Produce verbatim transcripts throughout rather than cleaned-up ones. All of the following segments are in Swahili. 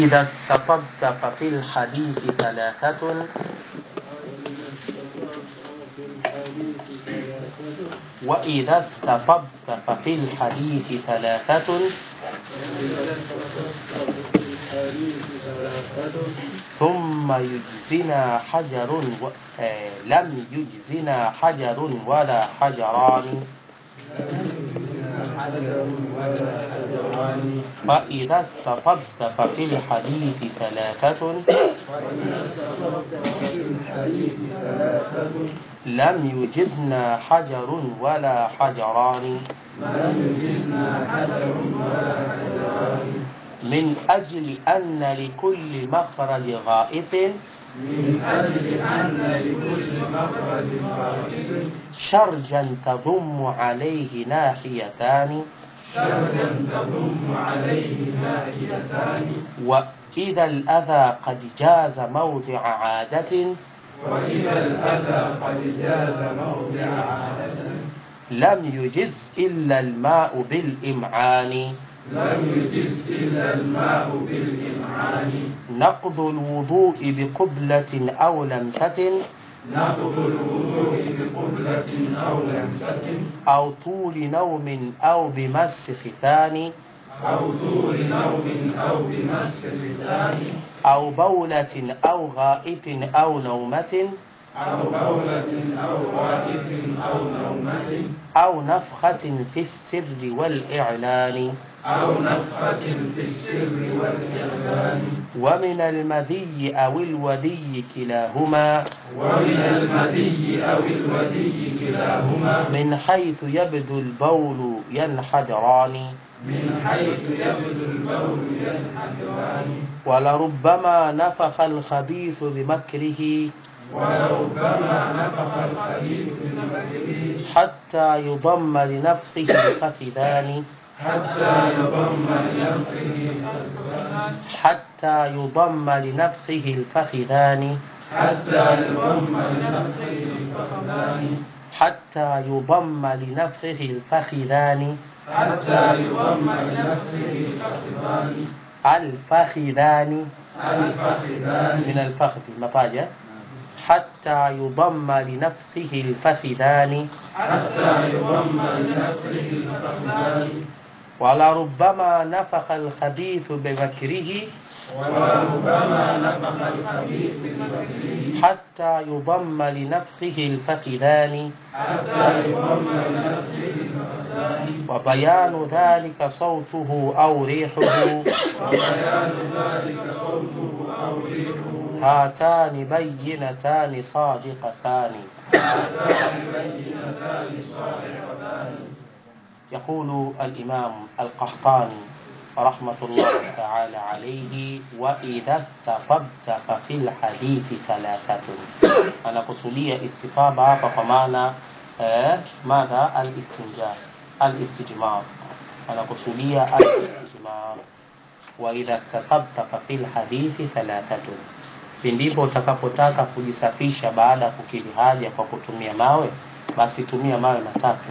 إذا استطبت ففي الحديث ثلاثة وإذا استطبت ففي الحديث ثلاثة ثم يجزنا حجر و... آه... لم يجزنا حجر ولا حجران فإذا استطبت ففي الحديث ثلاثة لم يجزنا حجر ولا حجران من أجل أن لكل مخرج غائط من أجل أن لكل مخرج غائط شرجا تضم عليه ناحيتان شرجا تضم عليه ناحيتان وإذا الأذى قد جاز موضع عادة وإذا الأذى قد جاز موضع عادة لم يجز إلا الماء بالإمعان لم يجز إلا الماء بالإمعان نقض الوضوء بقبلة أو لمسة نقض الوضوء بقبلة أو لمسة أو طول نوم أو بمس ختان أو طول نوم أو بمس ختان أو بولة أو غائط أو نومة أو بولة أو غائط أو نومة أو نفخة في السر والإعلان أو نفخة في السر والإعلان ومن المذي أو الودي كلاهما ومن المذي أو الودي كلاهما من حيث يبدو البول ينحدران من حيث يبدو البول ينحدران ولربما نفخ الخبيث بمكره ولربما نفخ الخبيث بمكره حتى يضم لنفخه الفخذان حتى يضم لنفخه حتى يضم لنفخه الفخذان حتى يضم لنفخه الفخذان حتى يضم لنفخه الفخذان حتى يضم لنفخه الفخذان الفخذان الفخذان من الفخذ مفاجأ حتى يضم لنفخه الفخذان حتى يضم لنفخه الفخذان ولربما نفخ الخبيث بمكره ولربما نفخ الخبيث بمكره حتى يضم لنفخه الفخذان حتى يضم لنفخه الفخذان وبيان ذلك صوته أو ريحه وبيان ذلك صوته أو ريحه هاتان بينتان صادقتان هاتان بينتان صادقتان. يقول الإمام القحطاني رحمة الله تعالى عليه وإذا استطبت ففي الحديث ثلاثة أنا قصولية استطابة فقمانا آه ماذا الاستنجاء الاستجمار أنا قصولية الاستجمار وإذا استطبت ففي الحديث ثلاثة pindipo utakapotaka kujisafisha baada ya kukidhi haja kwa kutumia mawe basi tumia mawe matatu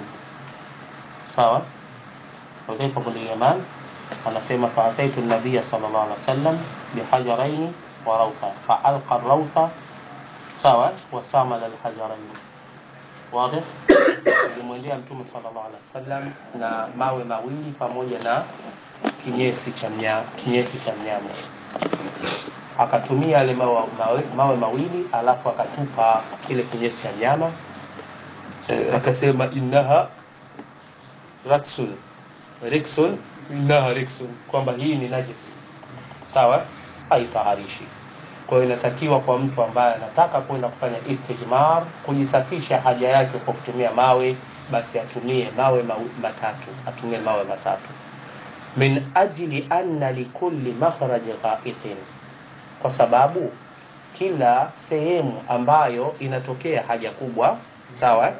sawa Hudhaifa bin Yaman anasema faataitu an-nabiy sallallahu alaihi wasallam bihajaraini wa rawtha fa'alqa ar-rawtha sawa wa samala al-hajarain wazi nilimwendea mtume sallallahu alaihi wasallam na mawe mawili pamoja na kinyesi cha mnyama kinyesi cha mnyama akatumia yale mawe, mawe, mawe mawili alafu akatupa kile kinyesi cha nyama e, akasema innaha raksun riksun innaha riksun kwamba hii ni najis sawa haitaharishi kwa hiyo inatakiwa kwa mtu ambaye anataka kwenda kufanya istijmar kujisafisha haja yake kwa kutumia mawe basi atumie mawe matatu atumie mawe matatu min ajli anna likulli makhraj ghaithin kwa sababu kila sehemu ambayo inatokea haja kubwa sawa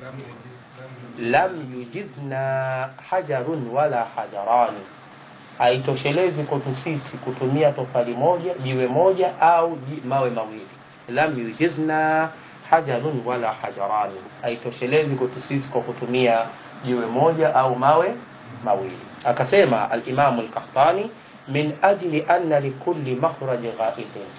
lam yujizna hajarun wala hajarani haitoshelezi kwetu sisi kutumia tofali moja jiwe moja au mawe mawili lam yujizna hajarun wala hajarani haitoshelezi kwetu sisi kwa kutumia jiwe moja au mawe mawili. Akasema al-Imam al-Qahtani min ajli anna likulli makhraj gha'itin,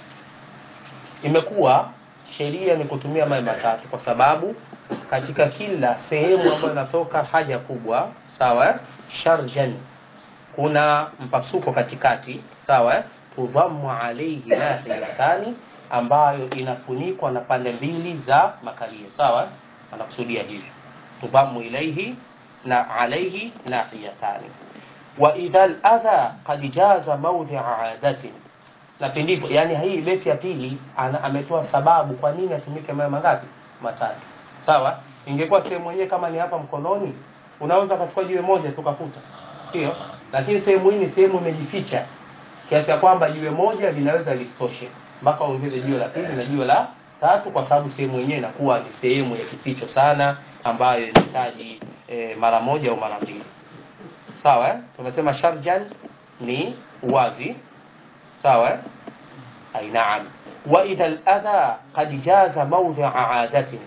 imekuwa sheria ni kutumia maji matatu kwa sababu katika kila sehemu ambayo inatoka haja kubwa, sawa, sharjan, kuna mpasuko katikati, sawa, tudhammu alayhi nahiyatani, ambayo inafunikwa na pande mbili za makalio, sawa, anakusudia hivyo, tudhammu ilayhi na alayhi nahiyatani. Wa idha al-adha qad jaza mawdi'a 'adatin, na pindipo, yani hii beti ya pili ametoa sababu kwa nini atumike mawe mangapi? Matatu, sawa. Ingekuwa sehemu yenyewe kama ni hapa mkononi, unaweza kuchukua jiwe moja tukafuta, sio? Lakini sehemu hii ni sehemu imejificha kiasi kwamba jiwe moja linaweza lisitoshe, mpaka ongeze jiwe la pili na jiwe la tatu, kwa sababu sehemu yenyewe inakuwa ni sehemu ya kificho sana ambayo inahitaji e, mara moja au mara mbili, sawa. Tunasema sharjan ni wazi, sawa. Ai naam. Wa idha al-adha qad jaza mawdi'a 'adatin,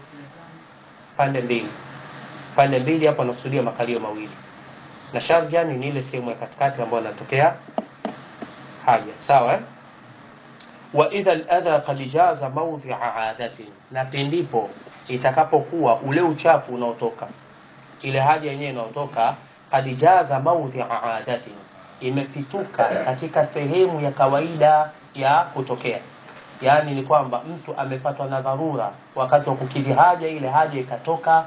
pande mbili, pande mbili hapo anakusudia makalio mawili, na sharjan ni ile sehemu ya katikati ambayo inatokea haja, sawa. Wa idha al-adha qad jaza mawdi'a 'adatin, na pindipo itakapokuwa ule uchafu unaotoka, ile haja yenyewe inayotoka, qad jaza mawdi'a 'adatin, imepituka katika sehemu ya kawaida ya kutokea, yani ni kwamba mtu amepatwa na dharura wakati wa kukidhi haja, ile haja ikatoka,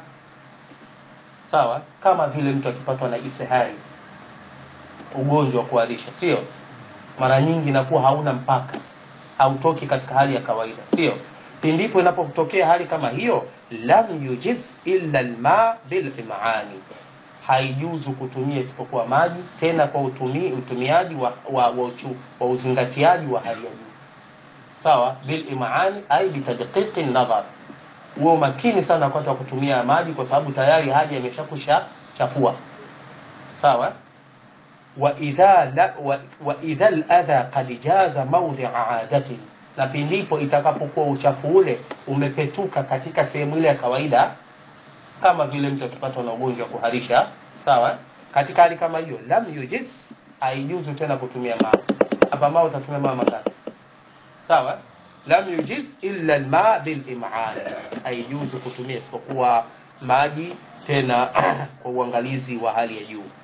sawa, kama vile mtu akipatwa na isihari, ugonjwa wa kuharisha, sio? Mara nyingi inakuwa hauna mpaka, hautoki katika hali ya kawaida, sio? Pindipo inapotokea hali kama hiyo, lam yujiz illa alma bil im'ani, haijuzu kutumia isipokuwa maji, tena kwa utumi, utumiaji wa wa, wa, uchu, wa uzingatiaji wa hali ya juu, sawa. Bil im'ani ay bi tadqiq an-nazar, uwe makini sana wakati wa kutumia maji, kwa sababu tayari haja imeshakusha chafua, sawa. Wa idha la, wa, wa idha al-adha qad jaza mawdi'a 'adatin, na pindipo itakapokuwa uchafu ule umepetuka katika sehemu ile ya kawaida, kama vile mtu akipatwa na ugonjwa kuharisha, sawa. Katika hali kama hiyo, lam yujiz, haijuzu tena kutumia maji. Hapa mawe utatumia mawe matatu, sawa. Lam yujiz illa alma bil im'an, haijuzu kutumia isipokuwa maji, tena kwa uangalizi wa hali ya juu.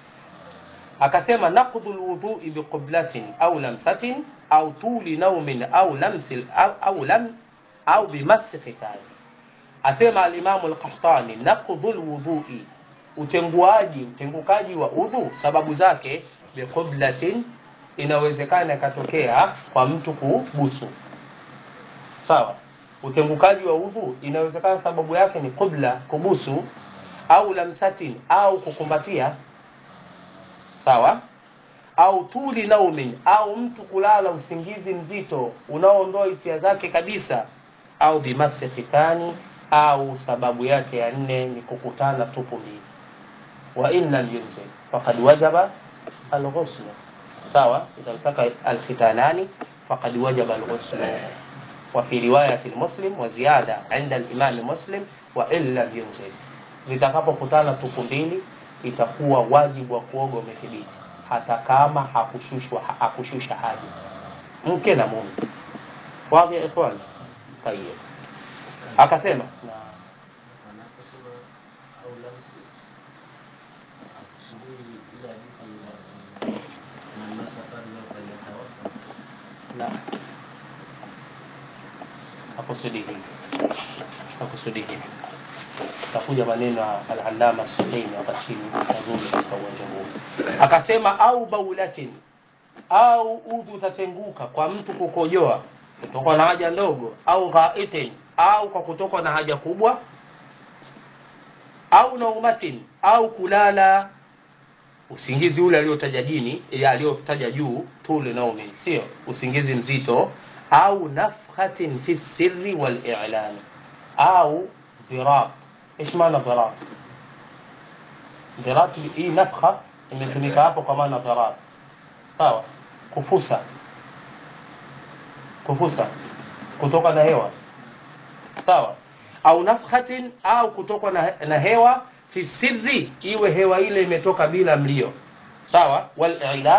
Akasema naqdu alwudu'i biqiblatin au lamsatin au tuli nawmin au lamsil au, au lam au bimassi khifani. Asema al-Imam al-Qahtani, naqdu al-wudu'i, utenguaji, utengukaji wa udhu, sababu zake biqiblatin, inawezekana ikatokea kwa mtu kubusu, sawa. Utengukaji wa udhu inawezekana sababu yake ni qibla, kubusu, au lamsatin, au kukumbatia, sawa, au tuli naumin, au mtu kulala usingizi mzito unaoondoa hisia zake kabisa, au bimasi khitani, au sababu yake ya nne ni kukutana tupu mbili. Wa inna yunzil faqad wajaba al-ghusl, sawa. Idha iltaka al-khitanani faqad wajaba al-ghusl. Wa fi riwayati al-Muslim wa ziyada 'inda al-Imam Muslim, wa illa yunzil, zitakapokutana tupu mbili itakuwa wajibu wa kuoga umethibiti, hata kama hakushushwa hakushusha haja, mke na mume. Wazi ikhwan? Tayeb. Akasema na na akusudi hivi, akusudi hivi takuja maneno al-Allama as-Suhaimi hapa chini tazuri katika uwanja huu. Akasema au baulatin, au udhu utatenguka kwa mtu kukojoa kutoka na haja ndogo, au ghaitin, au kwa kutoka na haja kubwa, au naumatin, au kulala usingizi ule aliotaja jini, aliyotaja juu, tuli naumin, sio usingizi mzito, au nafhatin fi sirri wal i'lan, au dhirab. ايش معنى ضراب؟ ضراب hii nafha imetumika hapo kwa maana ضراب, sawa. Kufusa, kufusa kutoka na hewa, sawa. Au nafhatin, au kutoka na, na hewa, fi sirri, iwe hewa ile imetoka bila mlio, sawa. Wal i'lani,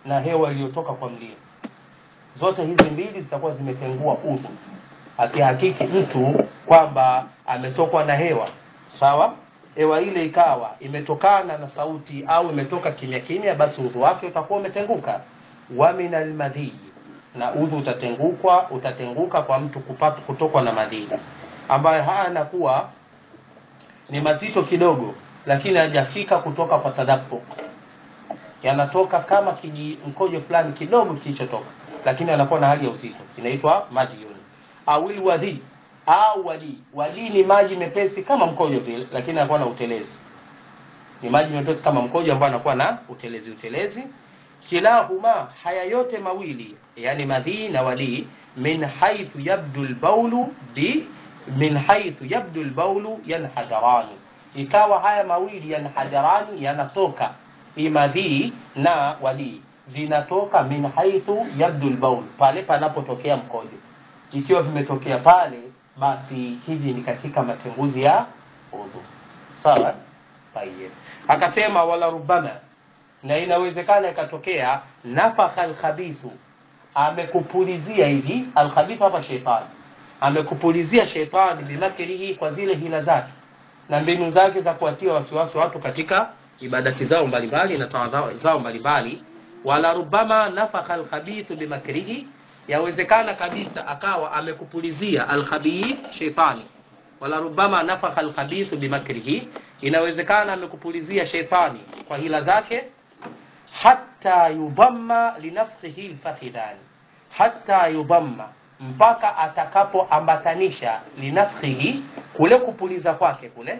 na hewa iliyotoka kwa mlio, zote hizi mbili zitakuwa zimetengua udhu. Akihakiki mtu kwamba ametokwa na hewa, sawa, hewa ile ikawa imetokana na sauti au imetoka kimya kimya, basi udhu wake utakuwa umetenguka. Wa minal madhi, na udhu utatengukwa utatenguka kwa mtu kupata kutokwa na madhi ambayo haya anakuwa ni mazito kidogo, lakini hajafika kutoka kwa tadaffuq, yanatoka kama kiji mkojo fulani kidogo kilichotoka, lakini anakuwa na hali ya uzito, inaitwa madhiyun. Au wadhi au wali wali ni maji mepesi kama mkojo vile, lakini anakuwa na utelezi. Ni maji mepesi kama mkojo ambao anakuwa na utelezi utelezi. Kilahuma, haya yote mawili, yani madhi na wali, min haythu yabdu al-bawlu bi min haythu yabdu al-bawlu yanhadarani, ikawa haya mawili yanhadarani, yanatoka imadhi na wali vinatoka min haythu yabdu al-bawl, pale panapotokea mkojo. Ikiwa vimetokea pale, basi hivi ni katika matenguzi ya udhu. Sawa? Tayeb. Akasema wala rubama, na inawezekana ikatokea nafakha al-khabithu, amekupulizia hivi al-khabithu hapa shetani, amekupulizia shetani bimakrihi, kwa zile hila zake na mbinu zake za kuatia wasiwasi watu katika ibadati zao mbalimbali na tawadhu zao mbalimbali. Wala rubama nafakha al-khabithu bimakrihi, yawezekana kabisa akawa amekupulizia al-khabith shetani. Wala rubama nafakha al-khabithu bimakrihi, inawezekana amekupulizia shetani kwa hila zake. Hatta yudamma linafsihi al-fakhidan, hatta yudamma, mpaka atakapoambatanisha linafsihi, kule kupuliza kwake kule,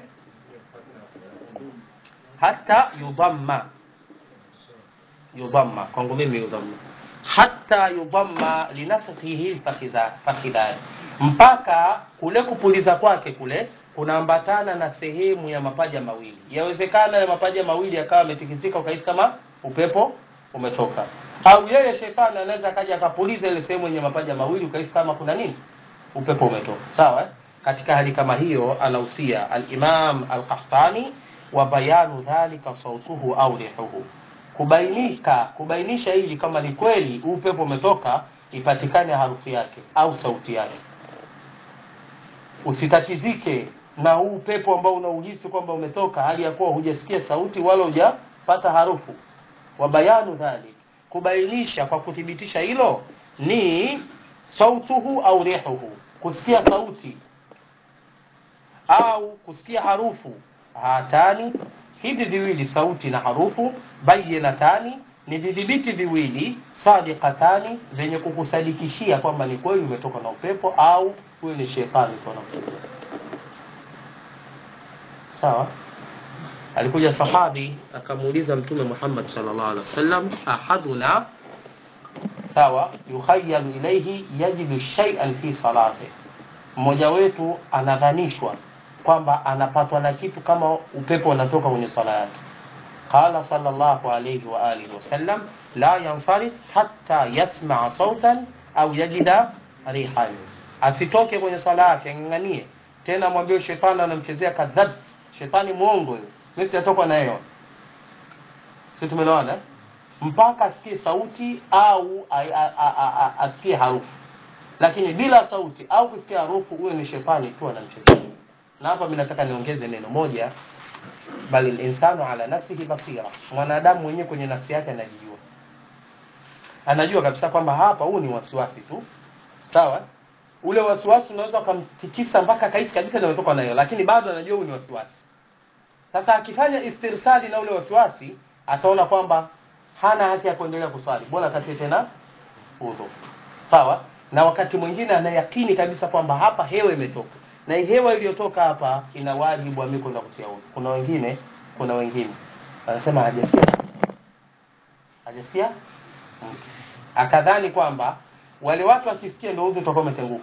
hatta yudamma yudamma kwangu mimi yudamma hatta yudamma linafsihi al-fakhidan, mpaka kule kupuliza kwake kule kunaambatana na sehemu ya mapaja mawili. Yawezekana ya mapaja mawili yakawa yametikisika ukahisi kama upepo umetoka, au yeye shetani anaweza kaja akapuliza ile sehemu yenye mapaja mawili ukahisi kama kuna nini, upepo umetoka. Sawa eh? Katika hali kama hiyo anahusia al-Imam al-Qahtani, wa bayanu dhalika sautuhu au rihuhu, kubainika kubainisha hili kama ni kweli upepo umetoka, ipatikane harufu yake au sauti yake. Usitatizike na huu upepo ambao unauhisi kwamba umetoka, hali ya kuwa hujasikia sauti wala hujapata harufu. Wa bayanu dhalik, kubainisha kwa kuthibitisha hilo ni sautuhu au rihuhu, kusikia sauti au kusikia harufu. Hatani, hivi viwili, sauti na harufu, bayyinatani, ni vidhibiti viwili, sadiqatani, venye kukusadikishia kwamba ni kweli umetoka na upepo au huyo ni shetani tu anakuja. Sawa? Alikuja sahabi akamuuliza Mtume Muhammad sallallahu alaihi wasallam, ahaduna, sawa, yukhayyalu ilayhi yajidu shay'an fi salati, mmoja wetu anadhanishwa kwamba anapatwa na kitu kama upepo unatoka kwenye sala yake. Qala sallallahu alayhi wa alihi wasallam, la yansarif hatta yasma'a sautan au yajida rihan, asitoke kwenye sala yake, nganganie tena, mwambie shetani anamchezea kadhab, shetani muongo huyo, mimi sitatoka na hiyo. Sisi tumeelewana, mpaka asikie sauti au asikie harufu. Lakini bila sauti au kusikia harufu, huyo ni shetani tu anamchezea. Na hapa mimi nataka niongeze neno moja, bali al-insanu ala nafsihi basira, mwanadamu mwenyewe kwenye nafsi yake anajijua, anajua kabisa kwamba hapa huu ni wasiwasi tu. Sawa? Ule wasiwasi unaweza kumtikisa mpaka kaisi kabisa ndio umetoka nayo, lakini bado anajua huu ni wasiwasi. Sasa akifanya istirsali na ule wasiwasi, ataona kwamba hana haki ya kuendelea kuswali, bora kati tena udhu. Sawa? Na wakati mwingine anayakini kabisa kwamba hapa hewa imetoka, na hewa iliyotoka hapa ina wajibu wa mimi kwenda kutia udhu. Kuna wengine kuna wengine anasema hajasikia hajasikia hmm. akadhani kwamba wale watu wakisikia ndio udhu utakuwa umetenguka.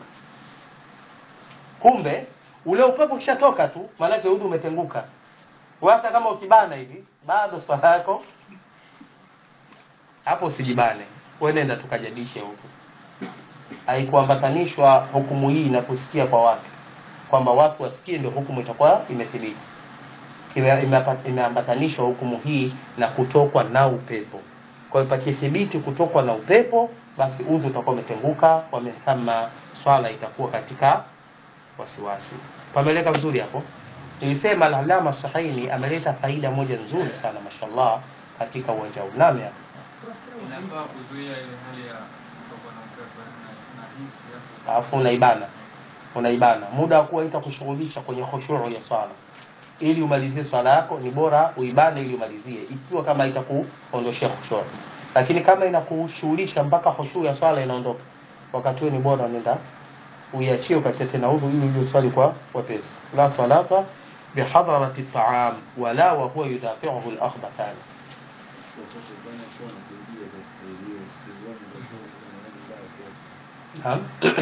Kumbe ule upepo ukishatoka tu, maana yake udhu umetenguka. Hata kama ukibana hivi bado swala yako hapo, usijibane, wewe nenda tukajadishe huko. Haikuambatanishwa hukumu hii na kusikia kwa watu, kwamba watu wasikie ndio hukumu itakuwa imethibiti. Imeambatanishwa hukumu hii na kutokwa na upepo. Kwa hiyo pakithibiti kutokwa na upepo, basi udhu utakuwa umetenguka, wamesema swala itakuwa katika wasiwasi. Pameleka vizuri hapo. Nilisema al-Allama Suhaimi ameleta faida moja nzuri sana mashallah katika uwanja huu. Naam ya. Inafaa kuzuia ile hali ya kutokwa na upepo na hisi hapo. Alafu unaibana. Unaibana. Muda wa kuwa itakushughulisha kwenye khushu' ya swala. Ili umalizie swala yako ni bora uibane ili umalizie. Ikiwa kama itakuondoshia khushu'. Lakini kama inakushughulisha mpaka khushu' ya swala inaondoka, wakati huo ni bora nenda uiachie ukachete na udhu ili ile swali kwa wepesi. La salata bihadarati at-ta'am wala wa huwa yudafi'uhu al-akhbathan. Naam.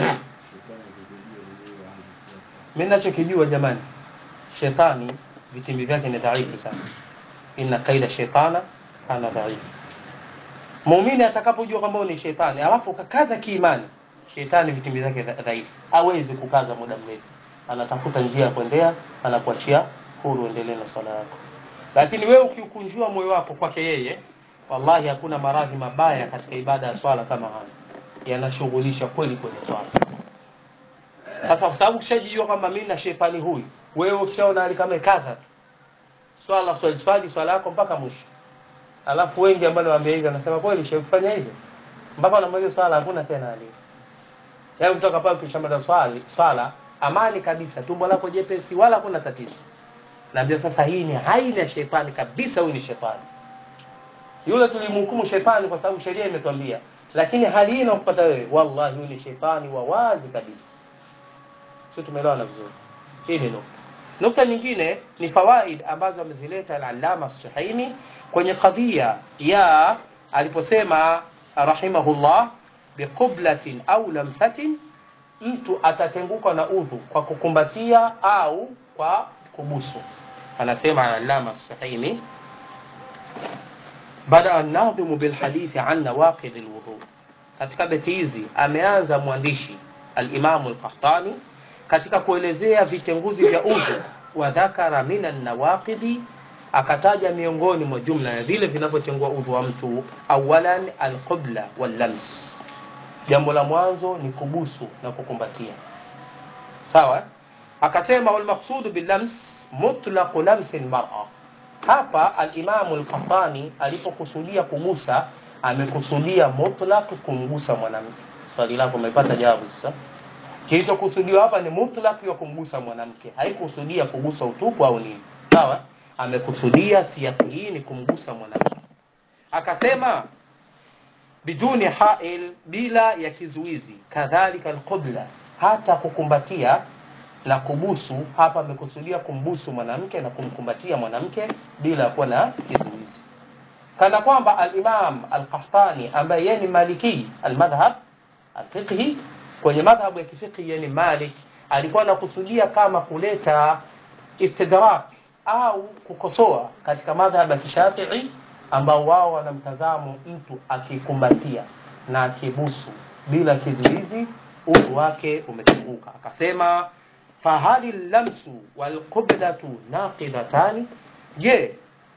Mimi ninachokijua jamani, shetani vitimbi vyake ni dhaifu sana. Inna kaida shaytana kana dhaifu. Muumini atakapojua kwamba ni shetani alafu kakaza kiimani, shetani vitimbi vyake dhaifu, hawezi kukaza muda mrefu. Anatafuta njia ya kuendea, anakuachia huru endelee na sala yako. Lakini wewe ukiukunjua moyo wako kwake yeye, wallahi hakuna maradhi mabaya katika ibada ya swala kama haya. Yanashughulisha kweli kwenye swala. Sasa kwa sababu kishajijua kwamba mimi na shetani huyu, wewe ukishaona hali kama kaza swala swali swali swala yako mpaka mwisho. Alafu wengi ambao nawaambia hivi anasema kweli shefanya hivyo. Mpaka anamaliza swala hakuna tena hali. Yaani kutoka pale ukishamaliza swali, swala amani kabisa, tumbo lako jepesi wala hakuna tatizo. Naambia sasa hii ni haina ya shetani kabisa, huyu ni shetani. Yule tulimhukumu shetani kwa sababu sheria imetuambia, lakini hali hii inakupata wewe, wallahi huyu ni shetani wa wazi kabisa. Sio, tumeelewana vizuri? Hii ni nukta. Nukta nyingine ni fawaid ambazo amezileta al-Allama Suhaimi kwenye kadhia ya aliposema rahimahullah biqublatin au lamsatin, mtu atatenguka na udhu kwa kukumbatia au kwa kubusu. Anasema al-Allama Suhaimi bada an-nadhimu bil hadithi an nawaqid al-wudu. Katika beti hizi ameanza mwandishi al-Imam al-Qahtani katika kuelezea vitenguzi vya udhu, wa dhakara minan nawaqidi, akataja miongoni mwa jumla ya vile vinavyotengua udhu wa mtu, awalan al-qibla wal lams. Jambo la mwanzo ni kubusu na kukumbatia. Sawa? Akasema wal maqsud bil lams mutlaq lams al mar'a. Hapa al-Imam al-Qahtani alipokusudia kugusa amekusudia mutlaq kumgusa mwanamke. Swali lako umepata jawabu sasa. Kilichokusudiwa hapa ni mutlaq ya kumgusa mwanamke. Haikusudia kugusa utupu au nini. Sawa? Amekusudia siyaki hii ni kumgusa mwanamke. Akasema biduni ha'il, bila ya kizuizi. Kadhalika al-qibla, hata kukumbatia na kubusu, hapa amekusudia kumbusu mwanamke na kumkumbatia mwanamke bila kuwa na kizuizi. Kana kwamba al-Imam al-Qahtani ambaye yeye ni Maliki al-madhhab al-fiqhi, kwenye madhhabu ya kifiqhi yani Malik, alikuwa anakusudia kama kuleta istidrak au kukosoa katika madhhabu ya Kishafi'i ambao wao wanamtazamo mtu akikumbatia na akibusu bila kizuizi udhu wake umetenguka. Akasema fahali lamsu wal qiblatu naqidatani, je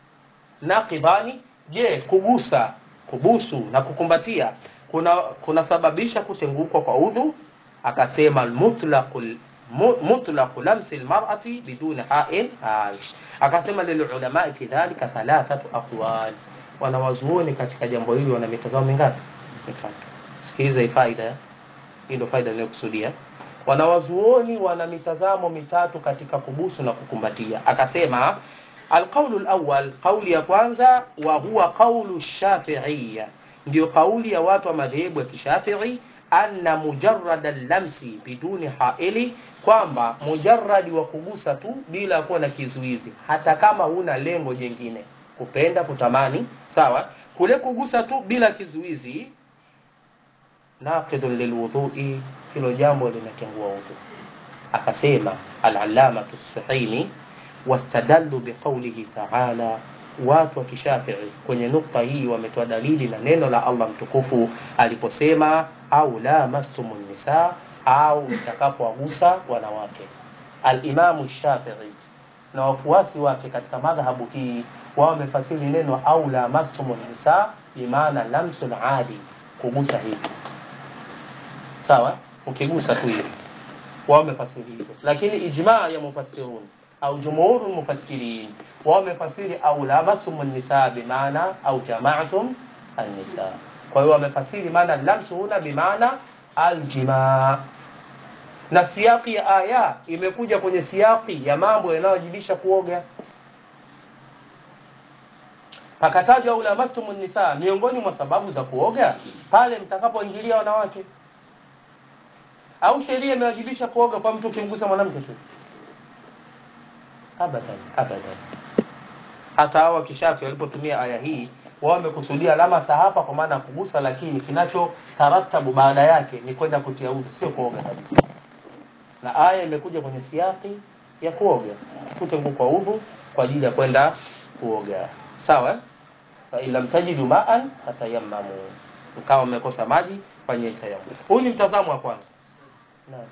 naqidani, je kugusa kubusu na kukumbatia kuna kunasababisha kutenguka kwa udhu? Akasema al-mutlaqul mutlaq lamsi al-mar'ati bidun ha'il aish. Akasema lil ulama fi dhalika thalathatu aqwal. Wanawazuoni katika jambo hili wana mitazamo mingapi? Mitatu. Sikiliza hii faida, hii ndio faida ninayokusudia. Wanawazuoni wana mitazamo mitatu katika kubusu na kukumbatia. Akasema al-qawlu al-awwal, kauli ya kwanza, wa huwa qawlu shafi'iyya, ndio kauli ya watu wa madhehebu ya Kishafi'i, anna mujarrad al-lamsi biduni ha'ili, kwamba mujarradi wa kugusa tu bila kuwa na kizuizi, hata kama huna lengo jingine, kupenda kutamani, sawa, kule kugusa tu bila kizuizi, naqidun lilwudhu'i, hilo jambo linatengua udhu. Akasema al-Allama as-Suhaimi wastadallu biqawlihi ta'ala, watu wa Kishafi'i kwenye nukta hii wametoa dalili na neno la Allah mtukufu aliposema au la masumun nisa, au mtakapowagusa wanawake. Al-Imam Shafi'i na wafuasi wake katika madhhabu hii wao wamefasiri neno au la masumun nisa bimaana lamsul adi, kugusa hivi. Sawa? Ukigusa tu hivi. Wao wamefasiri hivyo. Lakini ijma' ya mufassirun au jumhurul mufassirin wao wamefasiri au lamasum nisaa bimaana au jama'tum an-nisaa. Kwa hiyo wamefasiri maana lamsu huna bimaana al-jima'. Na siyaki ya aya imekuja kwenye siyaki ya mambo yanayojibisha kuoga. Pakatajwa au lamasum nisaa miongoni mwa sababu za kuoga pale mtakapoingilia wanawake. Au sheria imewajibisha kuoga kwa mtu kimgusa mwanamke tu? Abadan, abadan. Hata hao kishafi walipotumia aya hii wao wamekusudia lamasa hapa kwa maana kugusa, lakini kinacho taratabu baada yake ni kwenda kutia udhu, sio kuoga kabisa. Na aya imekuja kwenye siyaki ya kuoga, kute nguo kwa udhu kwa ajili ya kwenda kuoga. Sawa? Fa ilam tajidu ma'an fatayammamu, mkao mmekosa maji fanye tayammum. Huu ni mtazamo wa kwanza. Naam.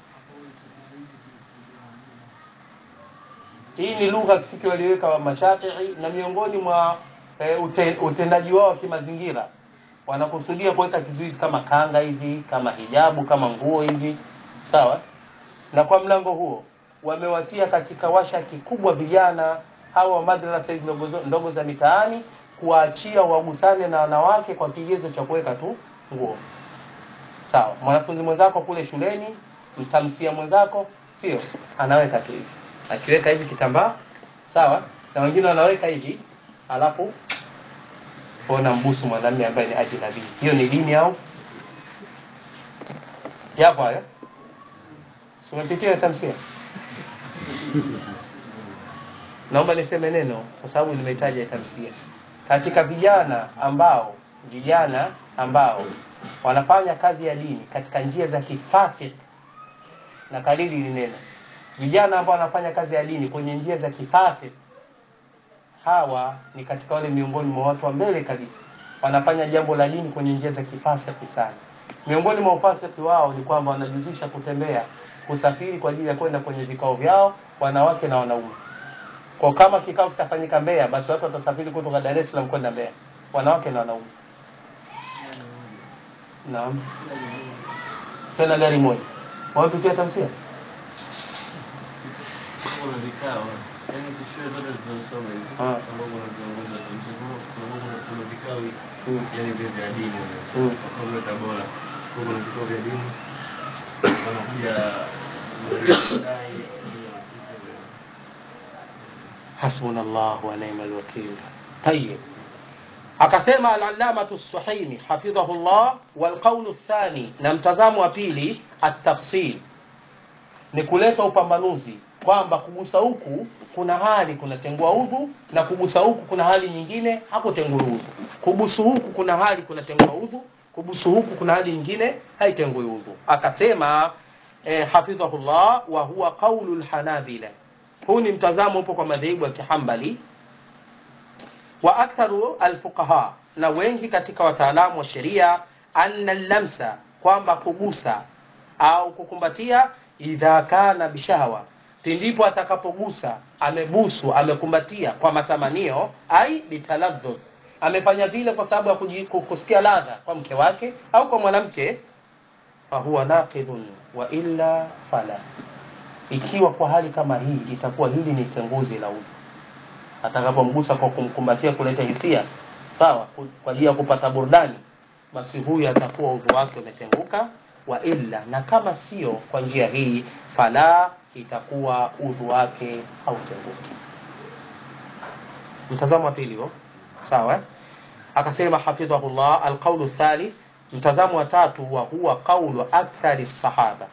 Hii ni lugha kifiki waliweka wa Mashafi'i, na miongoni mwa e, ute, utendaji wao wa kimazingira wanakusudia kuweka kizuizi kama kanga hivi, kama hijabu, kama nguo hivi. Sawa? Na kwa mlango huo wamewatia katika washa kikubwa vijana hawa madrasa hizo ndogo, ndogo za mitaani, kuachia wagusane na wanawake kwa kigezo cha kuweka tu nguo. Sawa, mwanafunzi mwenzako kule shuleni mtamsia mwenzako, sio? Anaweka tu hivi. Akiweka hivi kitambaa, sawa? Na wengine wanaweka hivi, alafu ona mbusu mwanamume ambaye ni ajnabi. Hiyo ni dini au? Yapo haya? Tumepitia tamsia. Naomba niseme neno kwa sababu nimehitaji tamsia. Katika vijana ambao vijana ambao wanafanya kazi ya dini katika njia za kifasik, na kadiri ni neno, vijana ambao wanafanya kazi ya dini kwenye njia za kifasik, hawa ni katika wale miongoni mwa watu wa mbele kabisa. Wanafanya jambo la dini kwenye njia za kifasik sana. Miongoni mwa ufasiki wao ni kwamba wanajuzisha kutembea, kusafiri kwa ajili ya kwenda kwenye vikao vyao wanawake na wanaume. Kwa kama kikao kitafanyika Mbeya, basi watu watasafiri kutoka Dar es Salaam kwenda Mbeya, wanawake na wanaume. Naam. Tena gari moja. Wapitia tamsia. Kuna vikao, yani shule zote zinasoma hivi. Ah. Ambao wanazungumza tamsia, kuna kuna vikao yani vya dini. Mm. Kwa Tabora. Kuna vikao vya dini. Wanakuja dai Hasbunallahu wa ni'mal wakeel. Tayyib. Akasema al-allamatu as-Suhaimi hafidhahullah, wal qawlu ath-thani, na mtazamo wa pili at-tafsil, ni kuleta upambanuzi kwamba kugusa huku kuna hali kunatengua udhu, na kugusa huku kuna hali nyingine hakutengua udhu. Kubusu huku kuna hali kunatengua udhu, kubusu huku kuna hali nyingine haitengui udhu. Akasema eh, hafidhahullah, wa huwa qawlu al-Hanabila. Huu ni mtazamo upo kwa madhehebu ya Kihambali wa aktharu al-fuqaha, na wengi katika wataalamu wa sheria, anna al-lamsa, kwamba kugusa au kukumbatia, idha kana bishahwa, ndipo atakapogusa, amebusu, amekumbatia kwa matamanio, ai bitaladhdh, amefanya vile kwa sababu ya kusikia ladha kwa mke wake au kwa mwanamke, fa huwa naqidun wa illa fala. Ikiwa kwa hali kama hii itakuwa hili ni tenguzi la udhu, atakapomgusa kwa kumkumbatia kuleta hisia, sawa, kwa ajili ya kupata burudani, basi huyu atakuwa udhu wake umetenguka, wa illa, na kama sio kwa njia hii, fala, itakuwa udhu wake hautenguki. Mtazamo wa pili huo, sawa? Akasema hafidhahullah, alqawlu thalith, mtazamo wa tatu, wa huwa qawlu akthari sahaba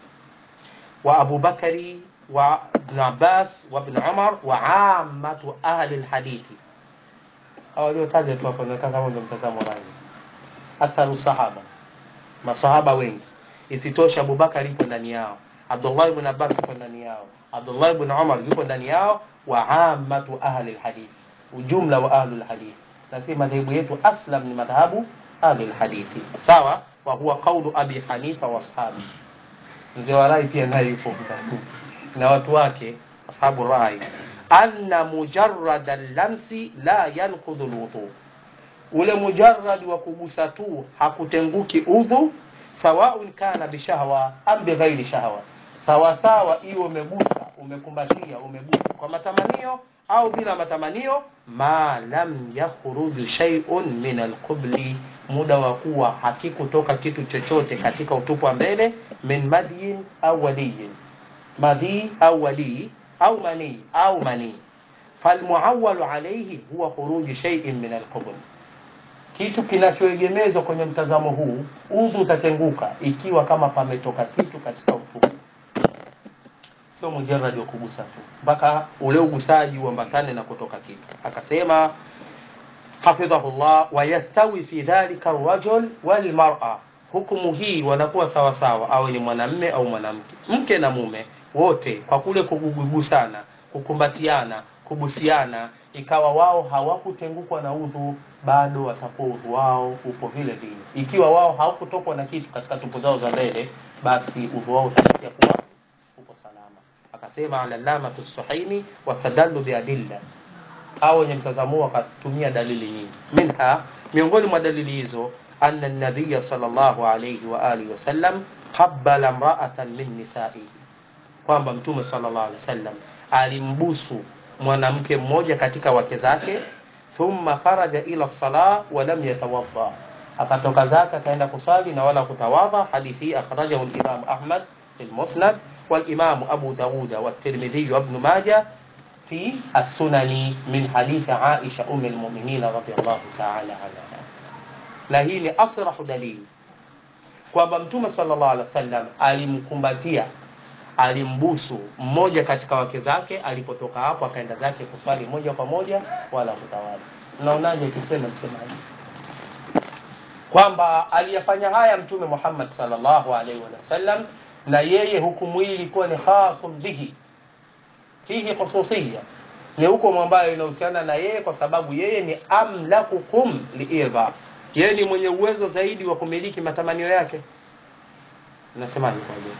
wa Abu Bakari wa Ibn Abbas wa Ibn Umar wa ammatu ahli alhadithi. Hao ndio taja tu hapo, nataka kama ndio mtazamo wangu. Aktharu sahaba, masahaba wengi. Isitosha Abu Bakari yupo ndani yao, Abdullah ibn Abbas yupo ndani yao, Abdullah ibn Umar yupo ndani yao, wa ammatu ahli alhadith, ujumla wa ahli alhadith. Na si madhehebu yetu aslam ni madhhabu ahli alhadithi, sawa? Wa huwa qawlu Abi Hanifa wa ashabi. Mzee wa rai pia naye yupo na watu wake, ashabu rai, anna mujarrad al-lamsi la yanqudhu al-wudu, ule mujarrad wa kugusa tu hakutenguki udhu, sawaun kana bishahwa am bighairi shahwa, sawa sawa iwe umegusa, umekumbatia, umegusa kwa matamanio au bila matamanio, ma lam yakhruju shay'un min al-qubli, muda wa kuwa hakikutoka kitu chochote katika utupu wa mbele, min madyin au waliyin, madhi au wali au mani au mani, falmuawwalu alayhi huwa khuruju shay'in min al-qubl. Kitu kinachoegemezwa kwenye mtazamo huu, udhu utatenguka ikiwa kama pametoka kitu katika utupu, sio mujarrad wa kugusa tu, mpaka ule ugusaji uambatane na kutoka kitu. Akasema hafidhahullah, wa yastawi fi dhalika ar-rajul wal mar'a, hukumu hii wanakuwa sawa sawa, awe ni mwanamume au mwanamke, mke na mume wote, kwa kule kugugusana, kukumbatiana, kubusiana, ikawa wao hawakutengukwa na udhu, bado watakuwa udhu wao upo vile vile. Ikiwa wao hawakutokwa na kitu katika tupu zao za mbele, basi udhu wao utakuwa kuwa upo salama. Akasema al-allama as-Suhaimi watadallu bi adilla, au wenye mtazamo wakatumia dalili nyingi. Minha, miongoni mwa dalili hizo, anna an-nabiy sallallahu alayhi wa alihi wasallam qabbala imra'atan min nisa'ihi, kwamba mtume sallallahu alayhi wasallam alimbusu mwanamke mmoja katika wake zake, thumma kharaja ila as-salah wa lam yatawadda, akatoka zake akaenda kusali na wala kutawadha. Hadithi akhrajahu al-Imam Ahmad fi al-Musnad wal Imam Abu Dawud wa at-Tirmidhi wa Ibn Majah في السنن من حديث عائشة أم المؤمنين رضي الله تعالى عنها. Na hii ni asrahu dalili kwamba mtume sallallahu alaihi wasallam alimkumbatia, alimbusu mmoja katika wake zake, alipotoka hapo akaenda zake kuswali moja kwa moja wala kutawali. Unaonaje kisema msemaji kwamba aliyafanya haya mtume Muhammad sallallahu alaihi wasallam, na yeye hukumu hii ilikuwa ni khasun bihi, hii khususiyya ni hukumu ambayo inahusiana na yeye, kwa sababu yeye ni amlakukum liidha, yeye ni mwenye uwezo zaidi wa kumiliki matamanio yake. Nasemaje kwa hiyo?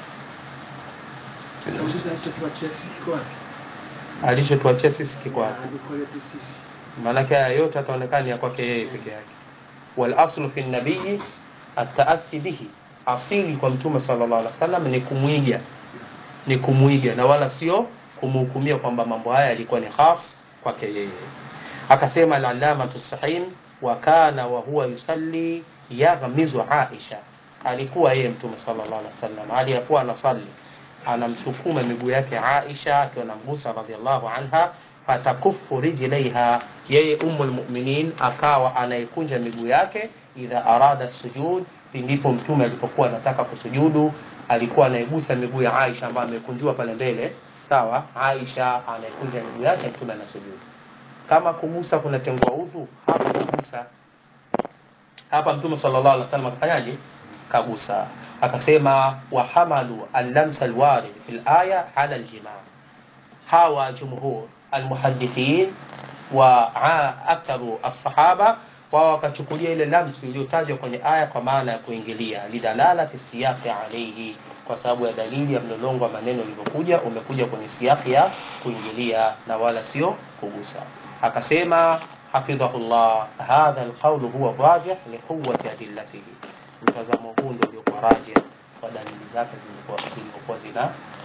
Alichotuachia sisi kiko wapi? Maana yake yote ataonekana ya kwake yeye peke yake. Wal aslu fi an-nabii at-ta'assi bihi, asili kwa mtume sallallahu alaihi wasallam ni kumuiga, ni kumuiga na wala sio kumhukumia kwamba mambo haya yalikuwa ni khas kwake yeye. Akasema al-allama as-Sahim, wa kana wa huwa yusalli yaghmizu Aisha, alikuwa yeye mtume sallallahu alaihi wasallam aliyekuwa anasali anamsukuma miguu yake Aisha akiwa anamgusa radhiallahu anha, fatakuffu rijlaiha, yeye ummul mu'minin akawa anaikunja miguu yake, idha arada sujud, ndipo mtume alipokuwa anataka kusujudu alikuwa anaigusa miguu ya Aisha ambayo amekunjwa pale mbele. Sawa, Aisha anaikunja miguu yake, mtume anasujudu. Kama kugusa kuna tengua udhu, hapa kugusa, hapa mtume sallallahu alaihi wasallam akafanyaje? Kagusa. Akasema wa hamalu al-lamsa al-warid fil aya ala al-jima', hawa jumhur al-muhaddithin wa aktharu as-sahaba wao wakachukulia ile lamsu iliyotajwa kwenye aya kwa maana ya kuingilia, lidalalati siyaqi alayhi, kwa sababu ya dalili ya mlolongo wa maneno ulivyokuja, umekuja kwenye siyaqi ya kuingilia na wala sio kugusa. Akasema hafidhahullah, hadha alqawl huwa rajih li quwwati adillatihi, mtazamo huu ndio uliokuwa rajih kwa dalili zake zilikuwa zilikuwa zina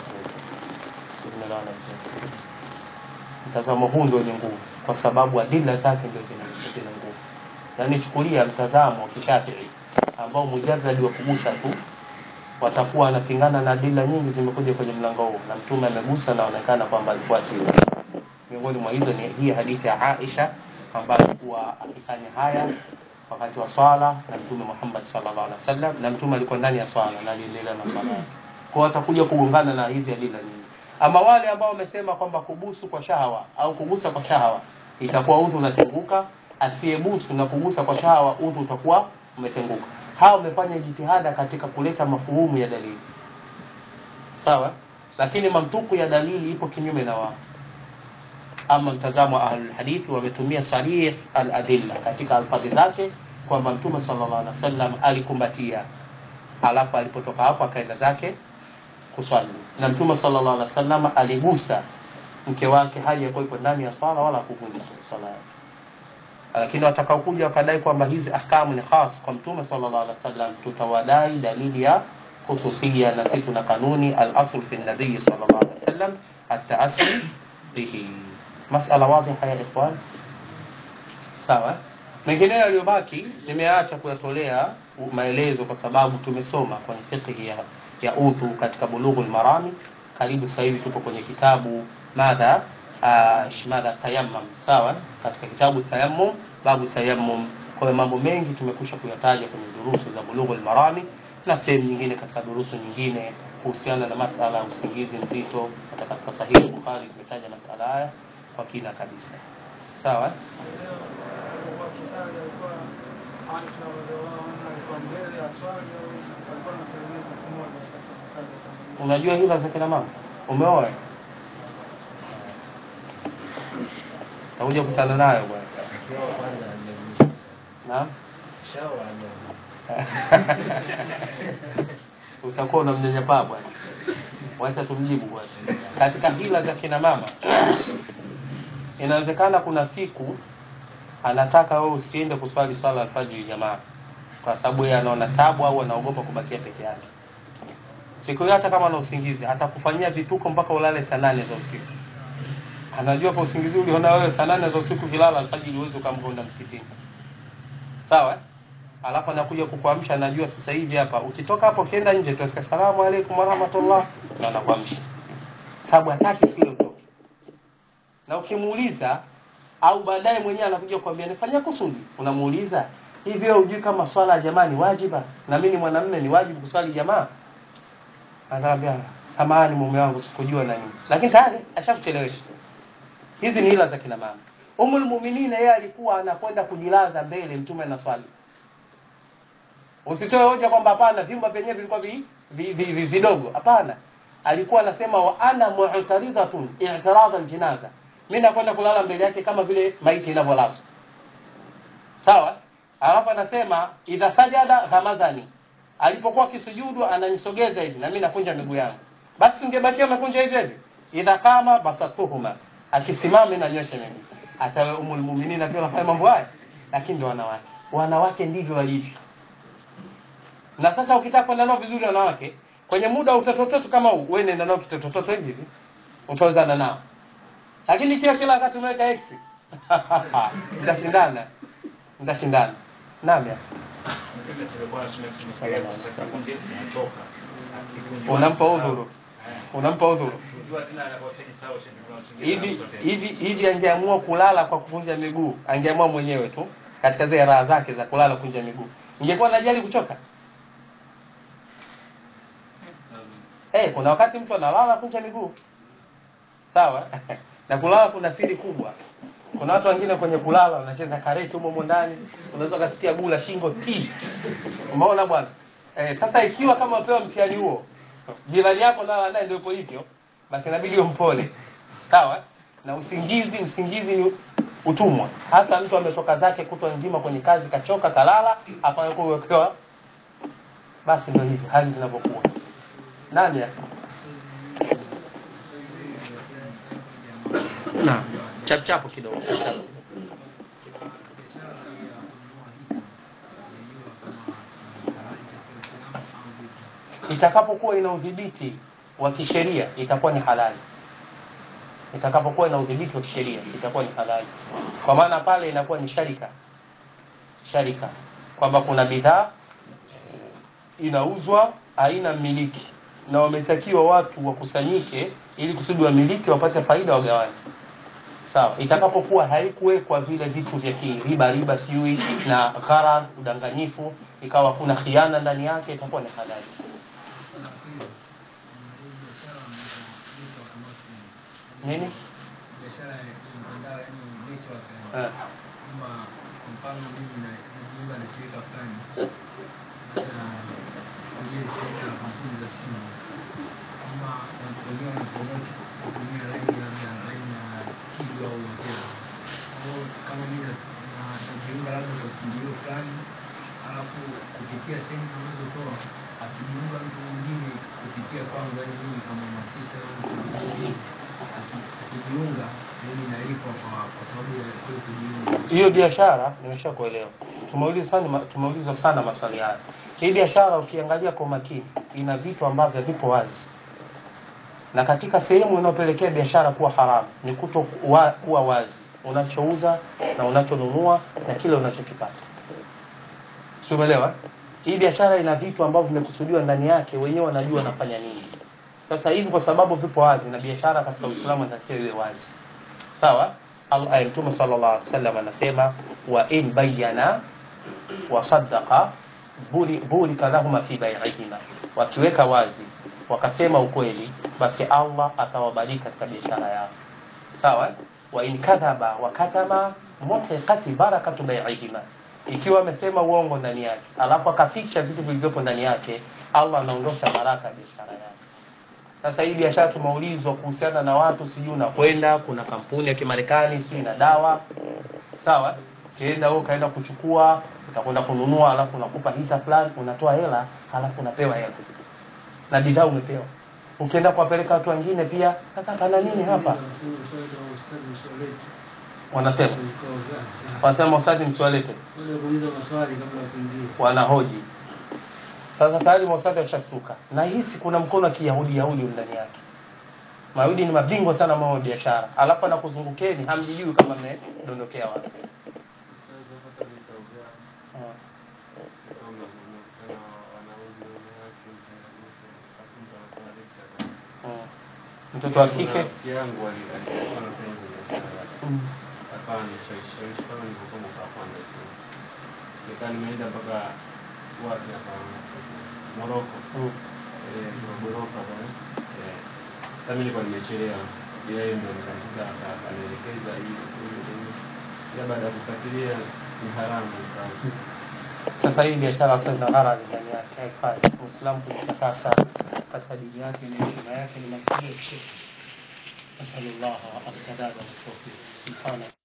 tunaelewana vizuri. Mtazamo huu ndio ni nguvu kwa sababu adilla zake ndio zina zina nguvu. Na nichukulia mtazamo wa Kishafii ambao mujarrad wa kugusa tu watakuwa wanapingana na adilla nyingi zimekuja kwenye mlango huu, na mtume amegusa na inaonekana kwamba alikuwa tiba. Miongoni mwa hizo ni hii hadithi ya Aisha ambayo alikuwa akifanya haya wakati wa swala na mtume Muhammad sallallahu alaihi wasallam, na mtume alikuwa ndani ya swala na aliendelea na swala yake. Kwa watakuja kugongana na hizi adilla nyingi. Ama wale ambao wamesema kwamba kubusu kwa shahawa au kugusa kwa shahawa itakuwa udhu unatenguka, asiyebusu na kugusa kwa shahawa udhu utakuwa umetenguka, hao wamefanya jitihada katika kuleta mafuhumu ya dalili. Sawa? Lakini mantuku ya dalili ipo kinyume na wao. Ama mtazamo wa ahlul hadithi wametumia sarih al-adilla katika alfadhi zake kwamba mtume sallallahu alaihi wasallam alikumbatia, halafu alipotoka hapo akaenda zake kuswali, na mtume sallallahu alaihi wasallam aligusa mke wake hali ya kuwa ndani ya swala wala kuvunja swala yake. lakini watakao kuja wakadai kwamba hizi ahkamu ni khas kwa mtume sallallahu alaihi wasallam, tutawadai dalili ya khususia, na sisi tuna kanuni al-asl fi an-nabiy sallallahu alaihi wasallam at-ta'assi bihi. Masala wadhiha ya ikhwan? Sawa. Mengine yaliyobaki nimeacha kuyatolea maelezo kwa sababu tumesoma kwenye fiqh ya, ya udhu katika Bulughul Marami. Karibu sasa hivi tupo kwenye kitabu madha uh, madha tayammum. Sawa, katika kitabu tayammum, babu tayammum. Kwa mambo mengi tumekusha kuyataja kwenye durusu za Bulughul Marami na sehemu nyingine katika durusu nyingine kuhusiana na masala ya usingizi mzito. Hata katika Sahih Bukhari tumetaja masala haya kwa kina kabisa. Sawa. Unajua hila za kina mama? Umeoa? Takuja kukutana nayo bwana. Naam. Shawa. Utakuwa unamnyanyapaa bwana. Wacha tumjibu bwana. Katika hila za kina mama, inawezekana kuna siku anataka wewe usiende kuswali swala alfajiri jamaa kwa sababu yeye anaona tabu au anaogopa kubakia peke yake. Siku hiyo hata kama ana usingizi atakufanyia vituko mpaka ulale saa nane za usiku. Anajua kwa usingizi uliona wewe saa nane za usiku kilala alfajiri uweze ukamgonda msikitini. Sawa? Alafu anakuja kukuamsha, anajua sasa hivi hapa ukitoka hapo ukienda nje tutasema salamu alaykum wa rahmatullah na anakuamsha. Sababu hataki sio utoke. Na ukimuuliza au baadaye mwenyewe anakuja kukuambia nifanyia kusudi, unamuuliza hivi wewe hujui kama swala ya jamaa ni wajiba na mimi ni mwanamume ni wajibu kuswali jamaa? Anaambia samahani mume wangu sikujua na nini. Lakini tayari ashakuchelewesha. Hizi ni hila za kina mama. Ummul Mu'minin yeye alikuwa anakwenda kujilaza mbele mtume anaswali. Usitoe hoja kwamba hapana vyumba vyenyewe vilikuwa vi, vi, vi, vi, vidogo. Hapana. Alikuwa anasema wa ana mu'taridatun i'tirad al-janaza. Mimi nakwenda kulala mbele yake kama vile maiti inavyolazwa. Sawa? Alafu anasema idha sajada ghamazani. Alipokuwa kisujudu ananisogeza hivi na mimi nakunja miguu yangu. Basi ungebakia umekunja hivi hivi. Idha kama basatuhuma. Akisimama na nyosha miguu. Hata Ummul Mu'minin pia anafanya mambo haya. Lakini ndio wanawake. Wanawake ndivyo walivyo. Na sasa ukitaka kwenda nao vizuri wanawake, kwenye muda wa utototo kama huu, wewe nenda nao kitototo hivi hivi. Utawezana nao. Lakini kila kila wakati umeweka X. Ndashindana. Ndashindana. Naam ya. Unampa udhuru. Unampa udhuru. Hivi hivi hivi angeamua kulala kwa kukunja miguu, angeamua mwenyewe tu katika zile raha zake za kulala kunja miguu. Ingekuwa anajali kuchoka? Eh, kuna wakati mtu analala kunja miguu. Sawa? Na kulala kuna siri kubwa. Kuna watu wengine kwenye kulala wanacheza karate humo ndani, unaweza kusikia gula shingo ti. Umeona bwana? Eh, sasa ikiwa kama upewa mtihani huo, jirani yako nala naye ndio ipo hivyo, basi inabidi umpole. Sawa? Na usingizi, usingizi ni utumwa. Hasa mtu ametoka zake kutwa nzima kwenye kazi kachoka kalala, hapa yuko basi ndio hivyo hali zinavyokuwa. Nani ya? Na chap chapo kidogo. Itakapokuwa ina udhibiti wa kisheria itakuwa ni halali. Itakapokuwa ina udhibiti wa kisheria itakuwa ni halali. Kwa maana pale inakuwa ni sharika. Sharika. Kwamba kuna bidhaa inauzwa haina mmiliki na wametakiwa watu wakusanyike ili kusudi wamiliki wapate faida wagawane. Sawa, itakapokuwa haikuwekwa vile vitu vya riba riba sijui na gharar udanganyifu, ikawa kuna khiana ndani yake, itakuwa ni halali. Nini? Biashara ya mtandao yani network eh kama mfano mimi na nimejiunga na shirika fulani na kwenye shirika la kampuni za simu kama wenyewe wana promote kutumia line ya line ya Tigo au Airtel. Kwa kama mimi na najiunga labda kwa studio fulani alafu kupitia sehemu tunazotoa akijiunga mtu mwingine kupitia kwangu yani mimi kama mwasisi wangu akijiunga mimi nalipa kwa kwa sababu ya kule kujiunga. hiyo biashara nimeshakuelewa. Tumeuliza sana tumeuliza sana maswali haya. Hii biashara ukiangalia kwa makini ina vitu ambavyo vipo wazi. Na katika sehemu inayopelekea biashara kuwa haramu ni kuto wa, kuwa wazi unachouza na unachonunua na kile unachokipata. Sio, umeelewa? Hii biashara ina vitu ambavyo vimekusudiwa ndani yake, wenyewe wanajua nafanya nini. Sasa hivi kwa sababu vipo wazi na biashara katika Uislamu inatakiwa iwe wazi. Sawa? Allah Mtume sallallahu alaihi wasallam anasema wa in bayyana wa saddaqa buri burika lahum fi bai'ihima. Wakiweka wazi wakasema ukweli, basi Allah atawabariki katika biashara yao. Sawa? Wa in kadhaba wa katama muhiqati barakatu bai'ihima. Ikiwa amesema uongo ndani yake alafu akaficha vitu vilivyopo ndani yake, Allah anaondosha baraka ya biashara yake. Sasa hii biashara tumeulizwa kuhusiana na watu sijui unakwenda kuna kampuni ya Kimarekani sijui na dawa. Sawa? Ukienda wewe kaenda kuchukua, utakwenda kununua alafu unakupa hisa fulani, unatoa hela alafu unapewa hela. Na bidhaa umepewa. Ukienda kuwapeleka watu wengine pia, sasa kana nini hapa? Wanasema wanasema usadi mswalete. Wale kuuliza maswali kabla ya kuingia. Wanahoji. Sasa tayari Mossad yashasuka. Na hisi kuna mkono wa Kiyahudi Yahudi ndani yake. Mayahudi ni mabingwa sana mambo ya biashara. Alafu anakuzungukeni hamjijui kama mmedondokea wapi. Mtoto wa kike yangu alikuwa anapenda biashara. Hapana, shawishawishi kama nilivyokuwa mkafanya hicho. Nikaa nimeenda mpaka wapi hapa Morocco. Eh, Morocco hapa. Eh. Sasa mimi nilikuwa nimechelewa. Yeye ndio nikamkuta akanielekeza hiyo hiyo. Ya baada ya kufuatilia ni haramu kwa. Sasa hii biashara sasa ina gharama ndani yake. Haifai. Muislamu kujitakasa katika dini yake na heshima yake ni makini. Asallallahu alaihi wasallam. Subhana